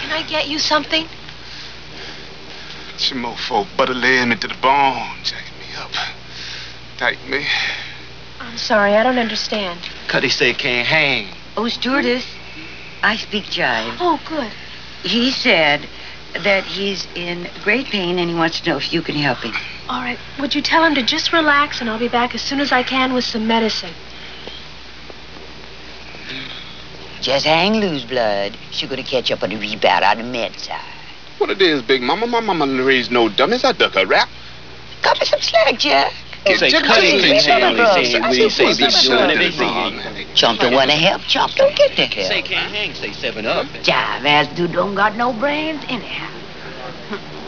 Can I get you something? She mofo butter laying me to the bone, jacking me up. Tight me. I'm sorry, I don't understand. Cuddy say can't hang. Oh, stewardess, I speak jive. Oh, good. He said that he's in great pain and he wants to know if you can help him. All right, would you tell him to just relax and I'll be back as soon as I can with some medicine? Just hang loose, blood. She's gonna catch up on the rebound on the med side. What it is, Big Mama? My mama didn't raise no dummies. I duck a rap. Cut me some slack, Jack. Say Cuddy can't hang. We say be doing everything. Chump don't wanna help. Chump don't get the help. Say can't hang. Say 7 Up. Jive ass dude don't got no brains anyhow.